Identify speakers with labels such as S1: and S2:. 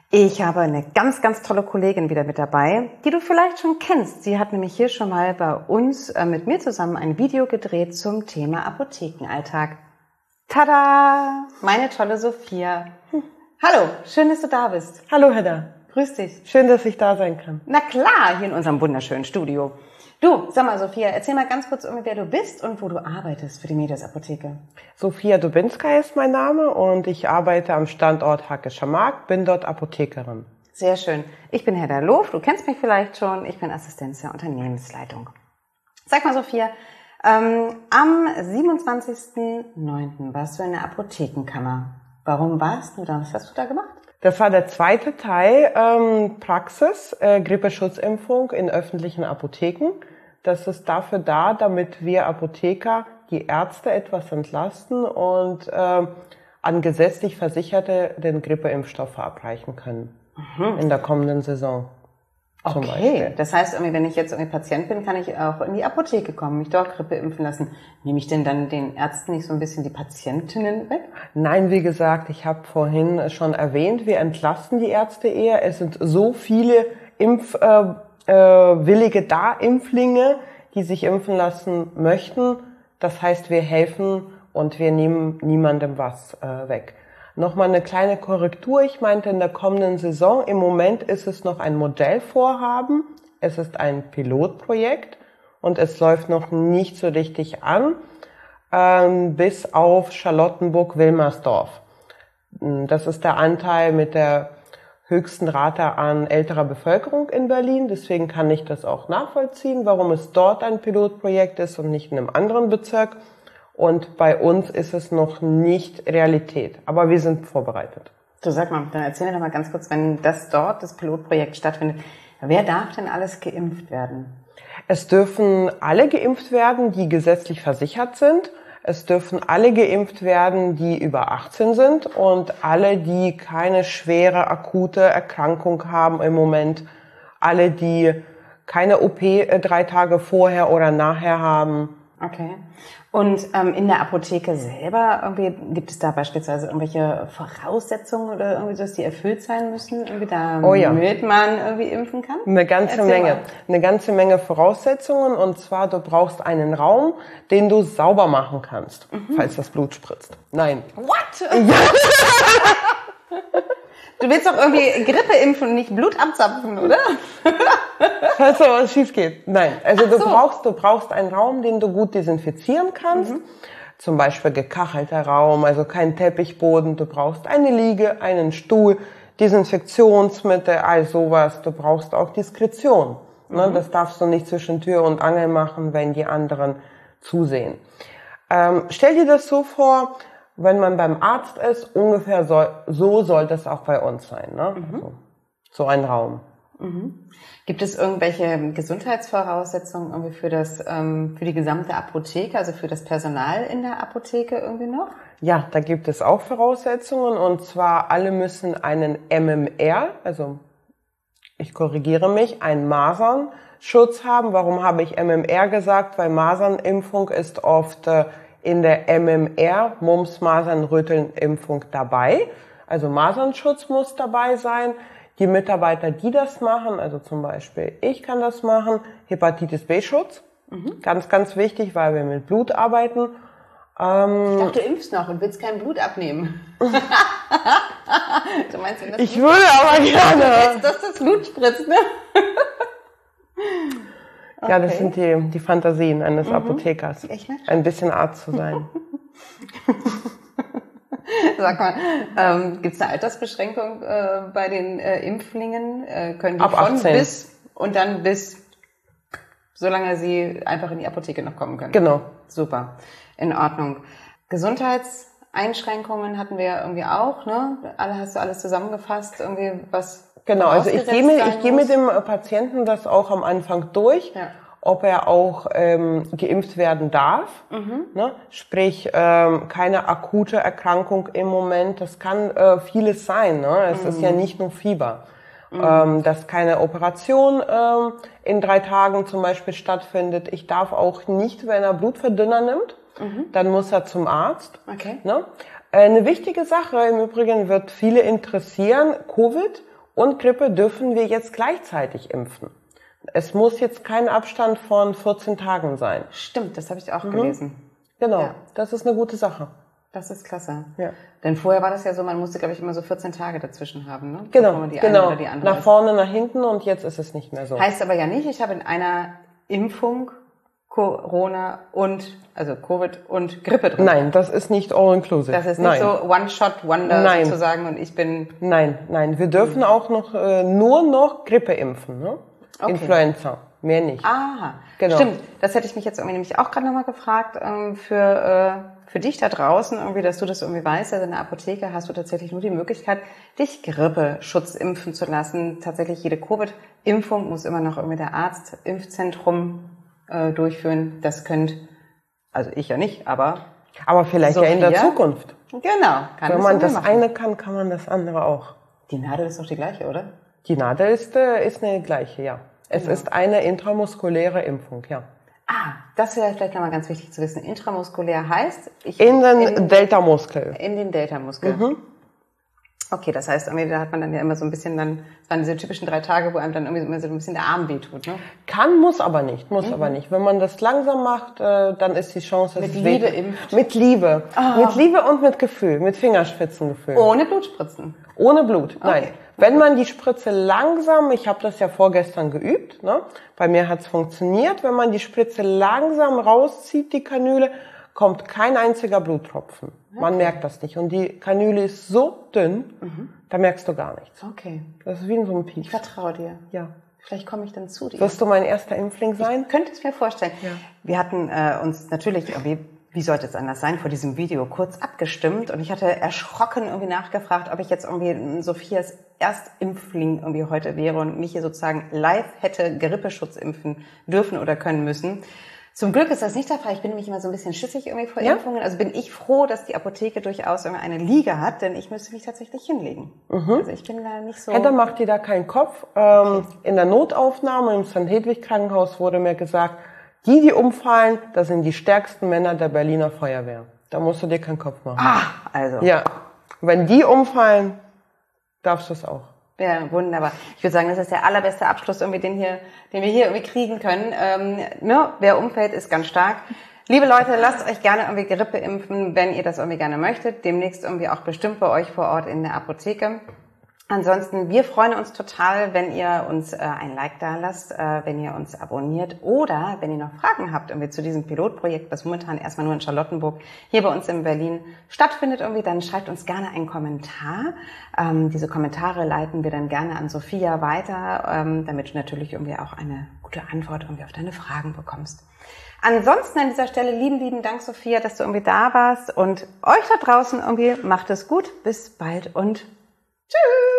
S1: Ich habe eine ganz, ganz tolle Kollegin wieder mit dabei, die du vielleicht schon kennst. Sie hat nämlich hier schon mal bei uns mit mir zusammen ein Video gedreht zum Thema Apothekenalltag. Tada! Meine tolle Sophia. Hallo, schön, dass du da bist.
S2: Hallo Hedda.
S1: Grüß dich.
S2: Schön, dass ich da sein kann.
S1: Na klar, hier in unserem wunderschönen Studio. Du, sag mal Sophia, erzähl mal ganz kurz, wer du bist und wo du arbeitest für die Medias Apotheke.
S2: Sophia Dubinska ist mein Name und ich arbeite am Standort Hackescher Markt, bin dort Apothekerin.
S1: Sehr schön. Ich bin Hedda Loof, du kennst mich vielleicht schon, ich bin Assistenz der Unternehmensleitung. Sag mal Sophia, am 27.09. warst du in der Apothekenkammer. Warum warst du da? Was hast du da gemacht?
S2: Das war der zweite Teil, Praxis, Grippeschutzimpfung in öffentlichen Apotheken. Das ist dafür da, damit wir Apotheker die Ärzte etwas entlasten und an gesetzlich Versicherte den Grippeimpfstoff verabreichen können in der kommenden Saison.
S1: Okay, das heißt, wenn ich jetzt Patient bin, kann ich auch in die Apotheke kommen, mich dort Grippe impfen lassen. Nehme ich denn dann den Ärzten nicht so ein bisschen die Patientinnen weg?
S2: Nein, wie gesagt, ich habe vorhin schon erwähnt, wir entlasten die Ärzte eher. Es sind so viele Impfwillige da, Impflinge, die sich impfen lassen möchten. Das heißt, wir helfen und wir nehmen niemandem was weg. Nochmal eine kleine Korrektur. Ich meinte in der kommenden Saison, im Moment ist es noch ein Modellvorhaben. Es ist ein Pilotprojekt und es läuft noch nicht so richtig an, bis auf Charlottenburg-Wilmersdorf. Das ist der Anteil mit der höchsten Rate an älterer Bevölkerung in Berlin. Deswegen kann ich das auch nachvollziehen, warum es dort ein Pilotprojekt ist und nicht in einem anderen Bezirk. Und bei uns ist es noch nicht Realität. Aber wir sind vorbereitet.
S1: So, sag mal, dann erzähl mir doch mal ganz kurz, wenn das Pilotprojekt stattfindet, wer darf denn alles geimpft werden?
S2: Es dürfen alle geimpft werden, die gesetzlich versichert sind. Es dürfen alle geimpft werden, die über 18 sind und alle, die keine schwere, akute Erkrankung haben im Moment. Alle, die keine OP 3 Tage vorher oder nachher haben.
S1: Okay. Und in der Apotheke selber gibt es da beispielsweise irgendwelche Voraussetzungen oder irgendwie, dass die erfüllt sein müssen, damit man irgendwie impfen kann?
S2: Eine ganze Menge Voraussetzungen, und zwar du brauchst einen Raum, den du sauber machen kannst, falls das Blut spritzt. Nein.
S1: What? Ja. Du willst doch irgendwie Grippe impfen und nicht Blut abzapfen, oder?
S2: Falls da was schief geht. Nein, also du brauchst einen Raum, den du gut desinfizieren kannst. Zum Beispiel gekachelter Raum, also kein Teppichboden. Du brauchst eine Liege, einen Stuhl, Desinfektionsmittel, all sowas. Du brauchst auch Diskretion. Ne? Das darfst du nicht zwischen Tür und Angel machen, wenn die anderen zusehen. Stell dir das so vor, wenn man beim Arzt ist, ungefähr so soll das auch bei uns sein. Ne? Also, so ein Raum.
S1: Gibt es irgendwelche Gesundheitsvoraussetzungen irgendwie für die gesamte Apotheke, also für das Personal in der Apotheke irgendwie noch?
S2: Ja, da gibt es auch Voraussetzungen, und zwar alle müssen einen MMR, also ich korrigiere mich, einen Masernschutz haben. Warum habe ich MMR gesagt? Weil Masernimpfung ist oft in der MMR, Mumps, Masern, Röteln-Impfung dabei. Also Masernschutz muss dabei sein. Die Mitarbeiter, die das machen, also zum Beispiel ich kann das machen, Hepatitis-B-Schutz, ganz, ganz wichtig, weil wir mit Blut arbeiten.
S1: Ich dachte, du impfst noch und willst kein Blut abnehmen. Du meinst,
S2: ich würde aber gerne.
S1: Du willst, dass das Blut spritzt, ne?
S2: Okay. Ja, das sind die Fantasien eines Apothekers. Ein bisschen Arzt zu sein.
S1: Sag mal, gibt's eine Altersbeschränkung bei den Impflingen? Können die
S2: ab 18
S1: bis, solange sie einfach in die Apotheke noch kommen können?
S2: Genau.
S1: Super, in Ordnung. Gesundheitseinschränkungen hatten wir ja irgendwie auch, ne? Hast du alles zusammengefasst, irgendwie was?
S2: Genau, also ich gehe mit dem Patienten das auch am Anfang durch. Ja. Ob er auch geimpft werden darf, ne? Sprich keine akute Erkrankung im Moment. Das kann vieles sein. Ne? Es ist ja nicht nur Fieber. Dass keine Operation in 3 Tagen zum Beispiel stattfindet. Ich darf auch nicht, wenn er Blutverdünner nimmt, dann muss er zum Arzt.
S1: Okay.
S2: Ne? Eine wichtige Sache im Übrigen wird viele interessieren, Covid und Grippe dürfen wir jetzt gleichzeitig impfen. Es muss jetzt kein Abstand von 14 Tagen sein.
S1: Stimmt, das habe ich auch gelesen.
S2: Genau,
S1: Ja.
S2: das ist eine gute Sache.
S1: Das ist klasse.
S2: Ja.
S1: Denn vorher war das ja so, man musste, glaube ich, immer so 14 Tage dazwischen haben, ne?
S2: Genau,
S1: Bevor man die eine oder die andere
S2: nach vorne, nach hinten und jetzt ist es nicht mehr so.
S1: Heißt aber ja nicht, ich habe in einer Impfung Corona also Covid und Grippe drin.
S2: Nein, das ist nicht all-inclusive.
S1: Das ist nicht so One-Shot-Wonder sozusagen und ich bin...
S2: Nein, wir dürfen auch noch nur noch Grippe impfen, ne?
S1: Okay.
S2: Influenza, mehr nicht.
S1: Aha,
S2: Genau.
S1: Stimmt. Das hätte ich mich jetzt irgendwie nämlich auch gerade nochmal gefragt, für dich da draußen irgendwie, dass du das irgendwie weißt, also in der Apotheke hast du tatsächlich nur die Möglichkeit, dich Grippeschutz impfen zu lassen. Tatsächlich jede Covid-Impfung muss immer noch irgendwie der Arzt, Impfzentrum durchführen. Das könnt, also ich ja nicht, aber
S2: vielleicht ja in der Zukunft.
S1: Genau.
S2: Wenn man das eine kann, kann man das andere auch.
S1: Die Nadel ist doch die gleiche, oder?
S2: Die Nadel ist eine gleiche, ja. Es ist eine intramuskuläre Impfung, ja.
S1: Das wäre vielleicht nochmal ganz wichtig zu wissen. Intramuskulär heißt?
S2: In den Deltamuskel.
S1: In den Deltamuskel. Okay, das heißt, irgendwie, da hat man dann ja immer so ein bisschen das waren diese typischen 3 Tage, wo einem dann irgendwie immer so ein bisschen der Arm wehtut, ne?
S2: Muss aber nicht. Wenn man das langsam macht, dann ist die Chance, dass
S1: mit Liebe impft.
S2: Mit Liebe. Mit Liebe und mit Gefühl, mit Fingerspitzengefühl.
S1: Ohne Blutspritzen.
S2: Ohne Blut, nein.
S1: Okay.
S2: Wenn man die Spritze langsam, ich habe das ja vorgestern geübt, ne? Bei mir hat's funktioniert, wenn man die Spritze langsam rauszieht, die Kanüle, kommt kein einziger Bluttropfen. Man merkt das nicht. Und die Kanüle ist so dünn, da merkst du gar nichts.
S1: Okay.
S2: Das ist wie in so einem Pieks.
S1: Ich vertraue dir.
S2: Ja.
S1: Vielleicht komme ich dann zu dir.
S2: Wirst du mein erster Impfling sein?
S1: Ich könnte es mir vorstellen. Ja. Wir hatten uns natürlich irgendwie, wie sollte es anders sein, vor diesem Video kurz abgestimmt und ich hatte erschrocken irgendwie nachgefragt, ob ich jetzt irgendwie Sophias Erstimpfling irgendwie heute wäre und mich hier sozusagen live hätte Grippeschutz impfen dürfen oder können müssen. Zum Glück ist das nicht der Fall. Ich bin nämlich immer so ein bisschen schissig irgendwie vor Impfungen. Also bin ich froh, dass die Apotheke durchaus irgendwie eine Liege hat, denn ich müsste mich tatsächlich hinlegen. Also ich bin da nicht so...
S2: Hedda macht dir da keinen Kopf. In der Notaufnahme im St. Hedwig Krankenhaus wurde mir gesagt, die umfallen, das sind die stärksten Männer der Berliner Feuerwehr. Da musst du dir keinen Kopf machen.
S1: Also.
S2: Ja, wenn die umfallen, darfst du es auch.
S1: Ja, wunderbar. Ich würde sagen, das ist der allerbeste Abschluss, irgendwie, den wir hier irgendwie kriegen können. Wer umfällt, ist ganz stark. Liebe Leute, lasst euch gerne irgendwie Grippe impfen, wenn ihr das irgendwie gerne möchtet. Demnächst irgendwie auch bestimmt bei euch vor Ort in der Apotheke. Ansonsten, wir freuen uns total, wenn ihr uns ein Like da lasst, wenn ihr uns abonniert oder wenn ihr noch Fragen habt irgendwie zu diesem Pilotprojekt, was momentan erstmal nur in Charlottenburg hier bei uns in Berlin stattfindet irgendwie, dann schreibt uns gerne einen Kommentar. Diese Kommentare leiten wir dann gerne an Sophia weiter, damit du natürlich irgendwie auch eine gute Antwort irgendwie auf deine Fragen bekommst. Ansonsten an dieser Stelle lieben Dank, Sophia, dass du irgendwie da warst und euch da draußen irgendwie macht es gut. Bis bald und tschüss!